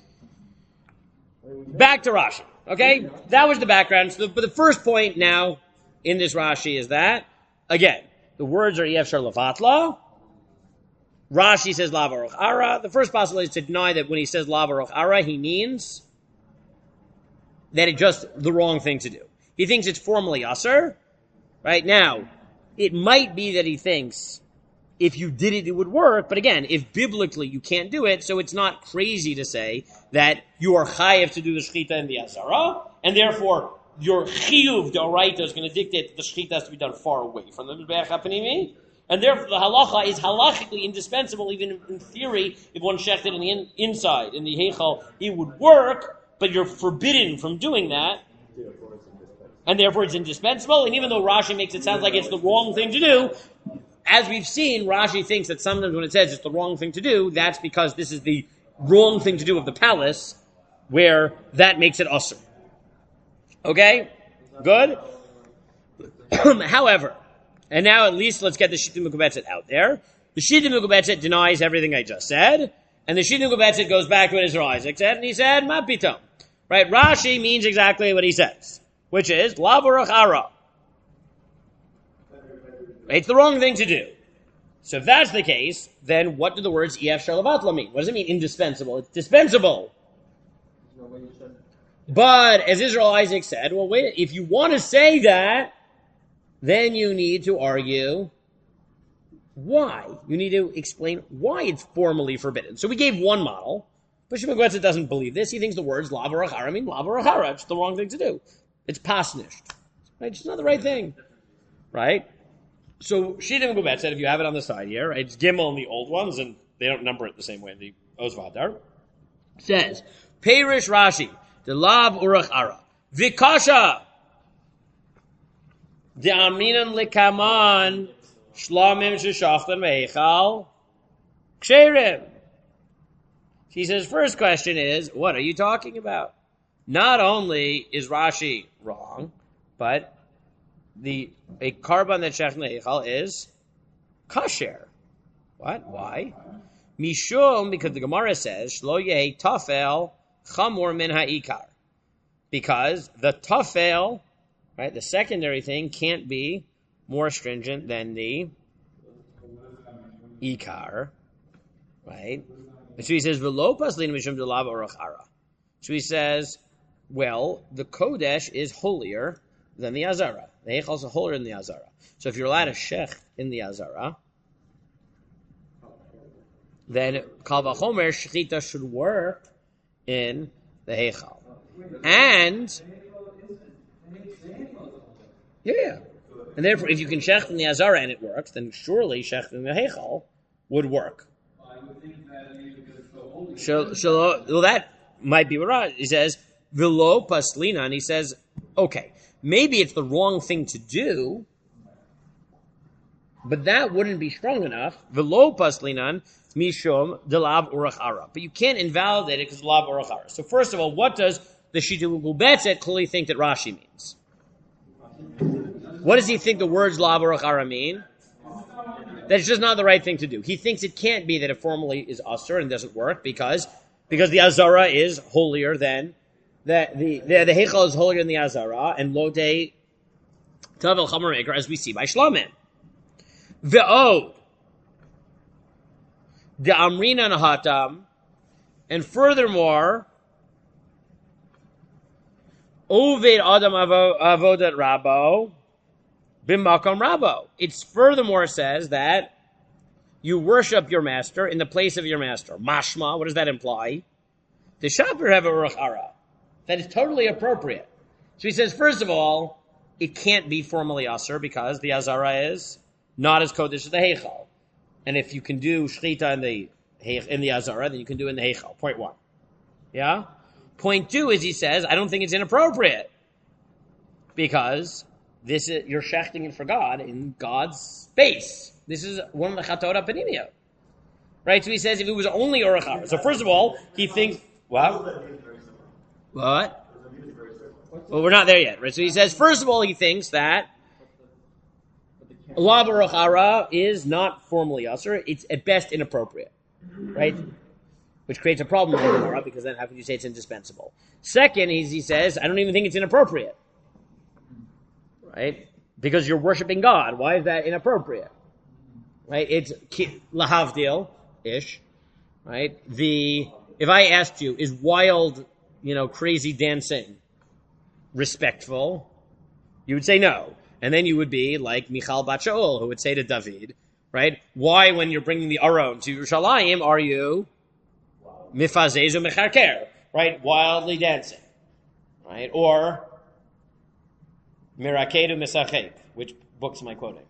Back to Rashi. Okay? That was the background. So but the first point now in this Rashi is that, again, the words are Efshar Levatla. Rashi says Lav Aruch Ara. The first possibility is to deny that when he says Lav Aruch Ara, he means that it's just the wrong thing to do. He thinks it's formally Asr. Right? Now, it might be that he thinks if you did it, it would work. But again, if biblically you can't do it, so it's not crazy to say that you are chayev to do the shechita and the asara, and therefore your chiyuv d'oraita is going to dictate that the shechita has to be done far away from the mizbeach hapanimi, and therefore the halacha is halachically indispensable. Even in theory, if one shechted in the inside in the heichal, it would work, but you're forbidden from doing that. And therefore it's indispensable. And even though Rashi makes it sound like it's the wrong thing to do, as we've seen, Rashi thinks that sometimes when it says it's the wrong thing to do, that's because this is the wrong thing to do of the palace, where that makes it usr. Okay? Good? However, and now at least let's get the Shita Mukubetzet out there. The Shita Mukubetzet denies everything I just said, and the Shita Mukubetzet goes back to what Israel Isaac said, and he said, Ma pitom. Right? Rashi means exactly what he says, which is, La Baruch Ara. It's the wrong thing to do. So if that's the case, then what do the words EF Shalavatla mean? What does it mean indispensable? It's dispensable. But as Israel Isaac said, well, wait, if you want to say that, then you need to argue why. You need to explain why it's formally forbidden. So we gave one model, but Shimon doesn't believe this. He thinks the words La Baruch Hara mean La Baruch Hara. It's the wrong thing to do. It's pasnished. Right? It's not the right thing. Right? So Shita Mugubet said, if you have it on the side here, right, it's Gimel in the old ones, and they don't number it the same way in the Ozvadar. Says, Perish Rashi, the Lav Urach Ara, Vikasha, the Aminan Likaman, Shlamim Sheshaftan Meichal, Ksherim. He says, first question is, what are you talking about? Not only is Rashi wrong, but a carbon that shech neichal is kasher. What? Why? Mishum, because the Gemara says shlo yeh tafel chamor min ha'ikar, because the tafel, right, the secondary thing, can't be more stringent than the ikar, right? And so he says v'lo paslin mishum delav orach ara. So he says, well, the kodesh is holier than the Azara. The Heichal is holier than the Azara. So if you're allowed a shech in the Azara, then Kal Vachomer Shechita should work in the Heichal. And yeah. And therefore, if you can shech in the Azara and it works, then surely shech in the Heichal would work. Well, that might be right. He says, Vilo Paslina, and he says, okay, maybe it's the wrong thing to do, but that wouldn't be strong enough. V'lo paslinan mishum delav urach ara. But you can't invalidate it because delav urach ara. So first of all, what does the Shita Mukubetzet clearly think that Rashi means? What does he think the words delav urach ara mean? That's just not the right thing to do. He thinks it can't be that it formally is usher and doesn't work because the Azara is holier than the Heichal is holier than the Azara, and Lo De Tavel Chamer Maker, as we see by Shlomen. Ve'od the Amrina Nahatam, and furthermore, Oved Adam Avodat Rabo Bimmakam Rabo. It's furthermore says that you worship your master in the place of your master. Mashma, what does that imply? The Shaper have a Ruchara. That is totally appropriate. So he says, first of all, it can't be formally Asr because the Azara is not as Kodesh as the Heichal. And if you can do Shechita in the Azara, then you can do it in the Heichal. Point one. Yeah? Point two is he says, I don't think it's inappropriate. Because you're shechting it for God in God's space. This is one of the Chatorah Panimia. Right? So he says if it was only Orachar. So first of all, he thinks, what? What? Well, we're not there yet, right? So he says, first of all, he thinks that La Baruch Hara is not formally usher. It's at best inappropriate, right? Which creates a problem with the Gemara because then how can you say it's indispensable? Second, he says, I don't even think it's inappropriate, right? Because you're worshiping God. Why is that inappropriate? Right? It's lahavdil-ish, right? If I asked you, is wild, crazy dancing respectful? You would say no. And then you would be like Michal Bat Shaul, who would say to David, right? Why, when you're bringing the Aron to Yerushalayim, are you mifazezu mecharker, right? Wildly dancing, right? Or mirakedu misachek. Which books am I quoting?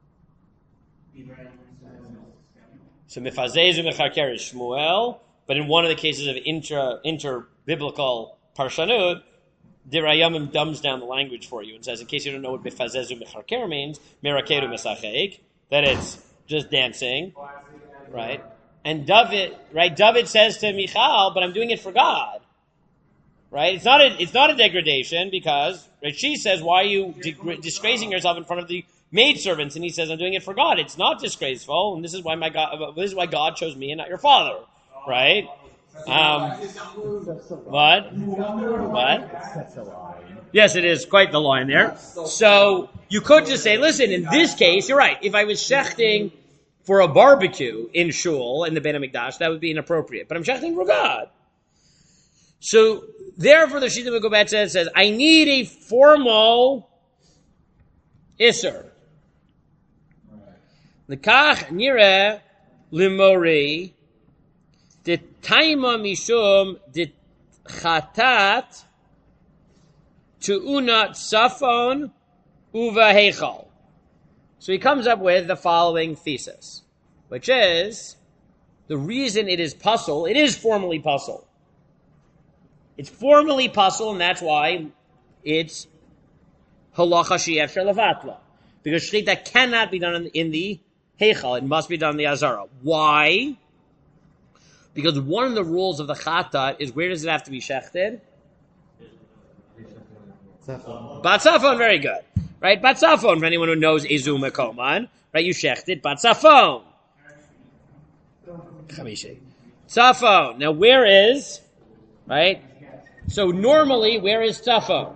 So mifazezu mecharker is Shmuel, but in one of the cases of inter-biblical parshanut, Dirayamim dumbs down the language for you and says, in case you don't know what mifazezu mecharker means, mirakedu misachek, that it's just dancing, right? And David says to Michal, but I'm doing it for God, right? It's not a degradation because, right, she says, why are you disgracing yourself in front of the maidservants? And he says, I'm doing it for God. It's not disgraceful, and this is why God chose me and not your father, right? What? Yes, it is quite the line there. So you could just say, listen, in this case, you're right. If I was shechting for a barbecue in shul in the Beit HaMikdash, that would be inappropriate. But I'm shechting for God. So therefore, the Shita Mekubet says, I need a formal iser. L'kach nireh limori de taima mishum de chatat tu'unat safon uva heichal. So he comes up with the following thesis, which is the reason it is puzzle. It is formally puzzle. It's formally puzzle, and that's why it's halacha she'efshar levatla, because shrita cannot be done in the heichal. It must be done in the azara. Why? Because one of the rules of the chatat is, where does it have to be shechted? Batzafon, very good. Right? Batzafon, for anyone who knows Ezu Mekoman. Right? You shechted Batzafon. Chamishi. Tzafon. Now, where is, right? So, normally, where is Tzafon?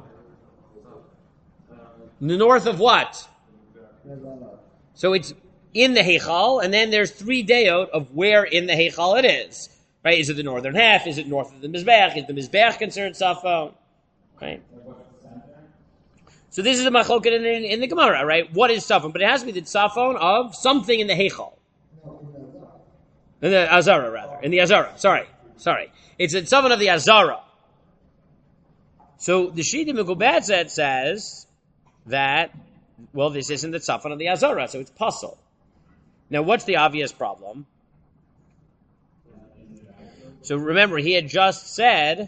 The north of what? So, it's in the Heichal, and then there's 3 deot of where in the Heichal it is. Right? Is it the northern half? Is it north of the Mizbeach? Is the Mizbeach considered Tzafon? Right? So this is a machloket in the Gemara, right? What is tzafon? But it has to be the tzafon of something in the heichal. In the azara, rather. In the azara. Sorry. It's a tzafon of the azara. So the Shita Mekubet says that, well, this isn't the tzafon of the azara, so it's puzzle. Now, what's the obvious problem? So remember, he had just said,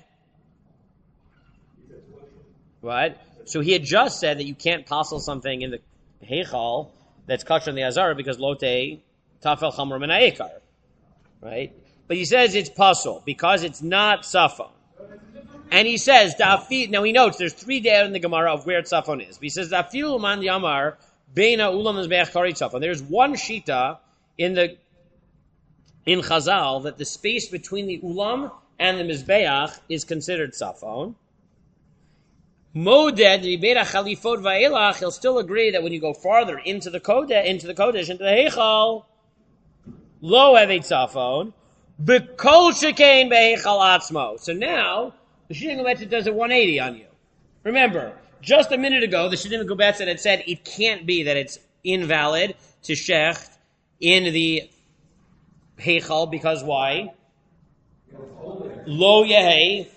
what? So he had just said that you can't passel something in the heichal that's kosher in the azara because lote tafel chamor min ha'ikar, right? But he says it's passel because it's not safon. And he says da'afil. Now he notes there's 3 deot in the Gemara of where safon is. But he says da'afil man yamar beina ulam mizbeach kari safon. There's one shita in Chazal that the space between the ulam and the mizbeach is considered safon. Moded Ribera Chalifot Va'elach, he'll still agree that when you go farther into the Kodesh, into the Heichal, lo evet safon, bekol shekain beheichal atzmo. So now the Shita Mekubet does a 180 on you. Remember, just a minute ago, the Shita Mekubet had said it can't be that it's invalid to shecht in the Heichal because why? Lo yehei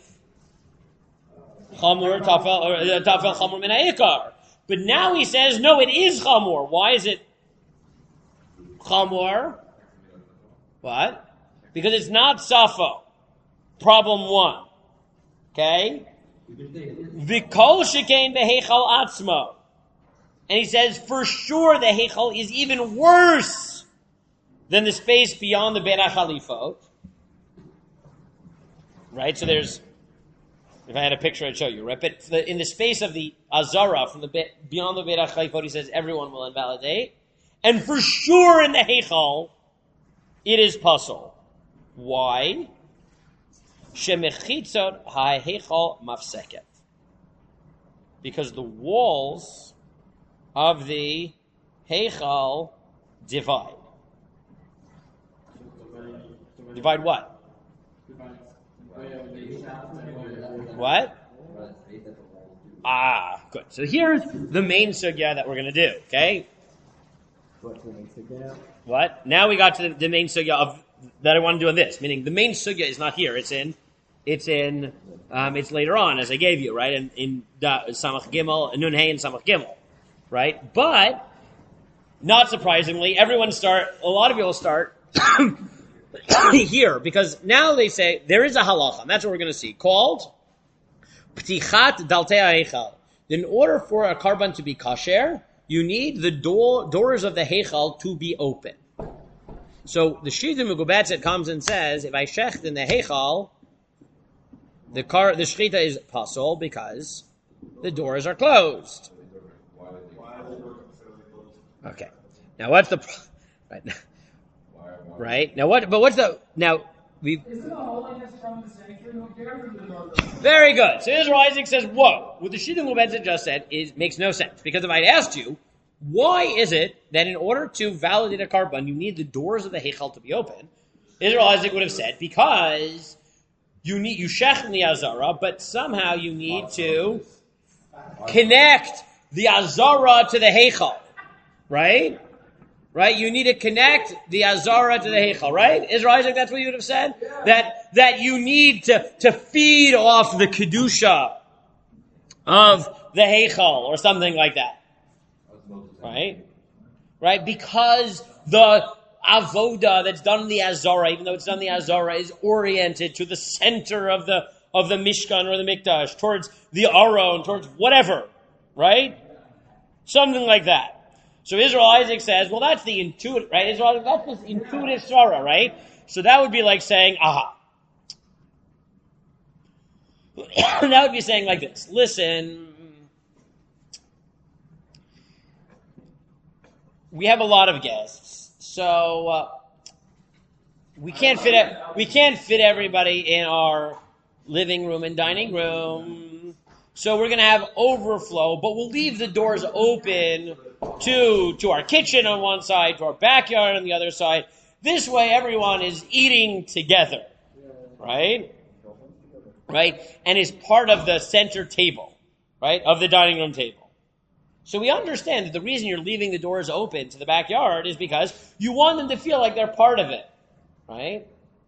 chamor tafel chamor min ha'ikar. But now he says, no, it is chamor. Why is it chamor? What? Because it's not safo. Problem 1. Okay? V'kol shekain beheichal atzmo. And he says, for sure the heichal is even worse than the space beyond the Beit HaChalifot. Right? So there's, if I had a picture, I'd show you, right? But in the space of the Azara, from the beyond the Beit HaChalifot, he says everyone will invalidate. And for sure in the Heichal, it is puzzle. Why? Shemechitzot ha'Heichal mafseket. Because the walls of the Heichal divide. Divide what? What? Good. So here's the main sugya that we're going to do, okay? What's the main sugya? What? Now we got to the main sugya of that I want to do on this, meaning the main sugya is not here. It's later on, as I gave you, right? In Samach Gimel, Nun Hey and Samach Gimel, right? But, not surprisingly, a lot of people start here, because now they say there is a halacha, and that's what we're going to see, called Ptichat Daltei HaHeichal. In order for a karban to be kasher, you need the doors of the Heichal to be open. So the Shita Megubetzet comes and says, if I shecht in the Heichal, the Shechita is pasul because the doors are closed. Okay. Now what's the right now? What's the now? Isn't the holiness from the sanctuary? Who cares if the door is open? Very good. So Israel Isaac says, whoa, what the Shita Megubetzet just said makes no sense, because if I'd asked you, why is it that in order to validate a carbon, you need the doors of the Heichal to be open? Israel Isaac would have said, because you shech in the Azara, but somehow you need to connect the Azara to the Heichal, right? Right? You need to connect the Azara to the Heichal, right? Israel Isaac, that's what you would have said? That you need to feed off the Kedusha of the Heichal, or something like that. Right? Right? Because the avoda that's done in the Azara, even though it's done in the Azara, is oriented to the center of the Mishkan or the Mikdash, towards the Aron, towards whatever. Right? Something like that. So Israel Isaac says, well, that's the intuitive, right? Israel, that's this intuitive svara, right? So that would be like saying, aha. That would be saying like this. Listen, we have a lot of guests, so we can't fit everybody in our living room and dining room. So we're going to have overflow, but we'll leave the doors open to our kitchen on one side, to our backyard on the other side. This way everyone is eating together, right? Right? And is part of the center table, right? Of the dining room table. So we understand that the reason you're leaving the doors open to the backyard is because you want them to feel like they're part of it, right?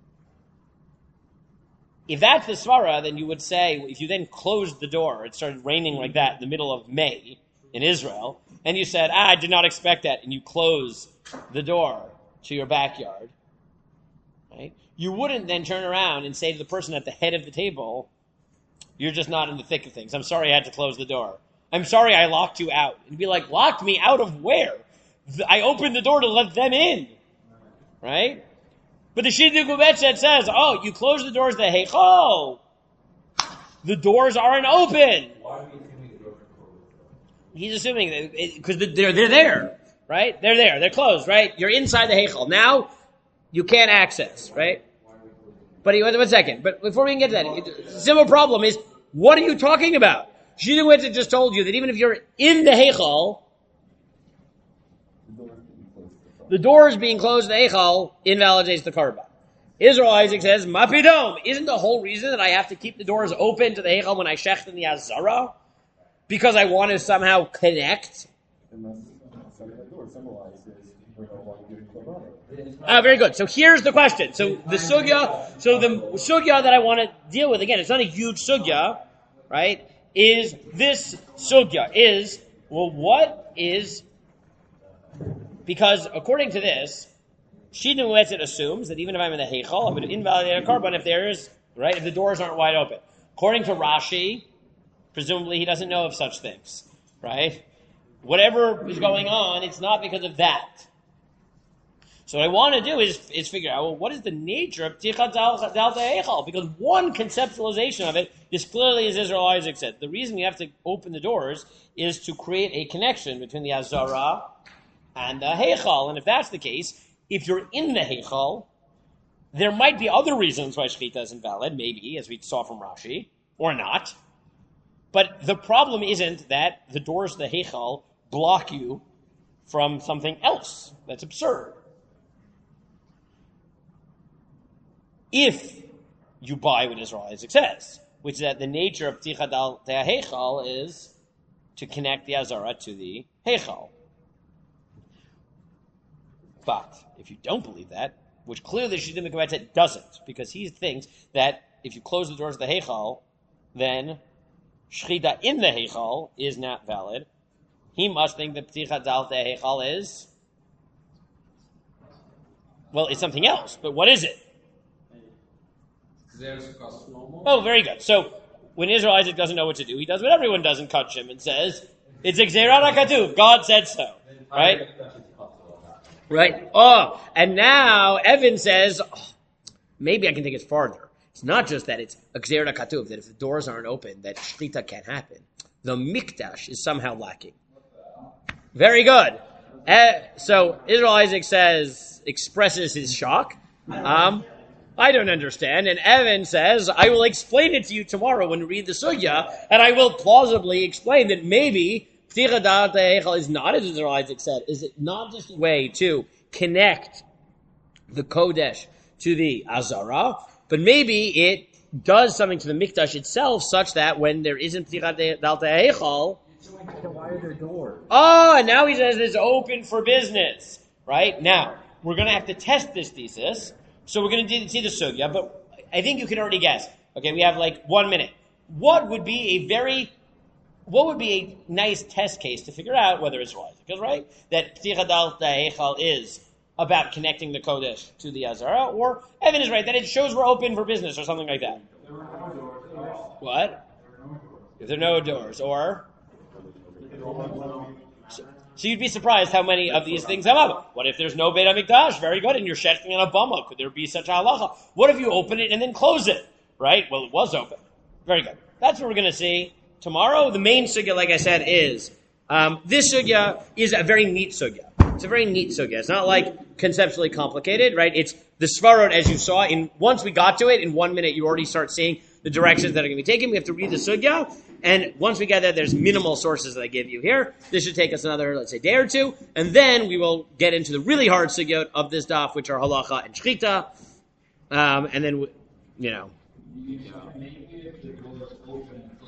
If that's the svara, then you would say, if you then closed the door, it started raining like that in the middle of May in Israel, and you said, I did not expect that, and you close the door to your backyard, right? You wouldn't then turn around and say to the person at the head of the table, you're just not in the thick of things. I'm sorry I had to close the door. I'm sorry I locked you out. And be like, locked me out of where? I opened the door to let them in, right? But the Shita Megubetzet says, oh, you close the doors to the Heichal. The doors aren't open. He's assuming that because they're there, right? They're there. They're closed, right? You're inside the Heichal. Now, you can't access, right? But 1 second. But before we can get to that, the simple problem is, what are you talking about? Shita Megubetzet just told you that even if you're in the Heichal, the doors being closed in the Eichal invalidates the Karban. Israel Isaac says, Mapidom, isn't the whole reason that I have to keep the doors open to the Eichal when I shecht in the Azara? Because I want to somehow connect? Very good. So here's the question. So the sugya that I want to deal with, again, it's not a huge sugya, right? Is this sugya what is... Because according to this, Shita Megubetzet assumes that even if I'm in the Heichal, I'm going to invalidate a carbon if if the doors aren't wide open. According to Rashi, presumably he doesn't know of such things, right? Whatever is going on, it's not because of that. So what I want to do is figure out, well, what is the nature of Ptichat Dal Heichal? Because one conceptualization of it is clearly, as Israel Isaac said, the reason you have to open the doors is to create a connection between the Azara and the Heichal. And if that's the case, if you're in the Heichal, there might be other reasons why Shechita is invalid, maybe, as we saw from Rashi, or not. But the problem isn't that the doors to the Heichal block you from something else. That's absurd. If you buy what Israel Isaac says, which is that the nature of Ptichat Dal Heichal is to connect the Azara to the Heichal. But if you don't believe that, which clearly Shita Megubetzet doesn't, because he thinks that if you close the doors of the Heichal, then Shechita in the Heichal is not valid. He must think that Ptichat Dal Heichal is, well, it's something else. But what is it? Oh, very good. So when Israel Isaac doesn't know what to do, he does what everyone does in Kachim and says, it's a Gzeirah HaKatuv. God said so. Right? Right? Oh, and now Evan says, maybe I can take it farther. It's not just that it's a gzera katuv, that if the doors aren't open, that shrita can't happen. The mikdash is somehow lacking. Very good. So Israel Isaac expresses his shock. I don't understand. And Evan says, I will explain it to you tomorrow when we read the sugya, and I will plausibly explain that maybe Pticha Da'at HaHeichal is not, as Israel Isaac said, is it not just a way to connect the Kodesh to the Azara, but maybe it does something to the Mikdash itself such that when there isn't Pticha Da'at HaHeichal, Why are there doors? oh, and now he says it's open for business. Right? Now, we're going to have to test this thesis, so we're going to see the sugya, but I think you can already guess. Okay, we have like 1 minute. What would be a nice test case to figure out whether it's right? Because, right, that Pticha Da'at HaHeichal is about connecting the Kodesh to the Azara, or Evan is right, that it shows we're open for business or something like that. What? If there are no doors, or? So you'd be surprised how many of these things come up. What if there's no Beit HaMikdash? Very good, and you're shechting on a bama. Could there be such a halacha? What if you open it and then close it? Right? Well, it was open. Very good. That's what we're going to see tomorrow. The main sugya, like I said, is this sugya is a very neat sugya. It's a very neat sugya. It's not like conceptually complicated, right? It's the svarot, as you saw. Once we got to it, in 1 minute, you already start seeing the directions that are going to be taken. We have to read the sugya. And once we get there, there's minimal sources that I give you here. This should take us another, let's say, day or two. And then we will get into the really hard sugyot of this daf, which are halacha and shchita. And then, Maybe if the door is open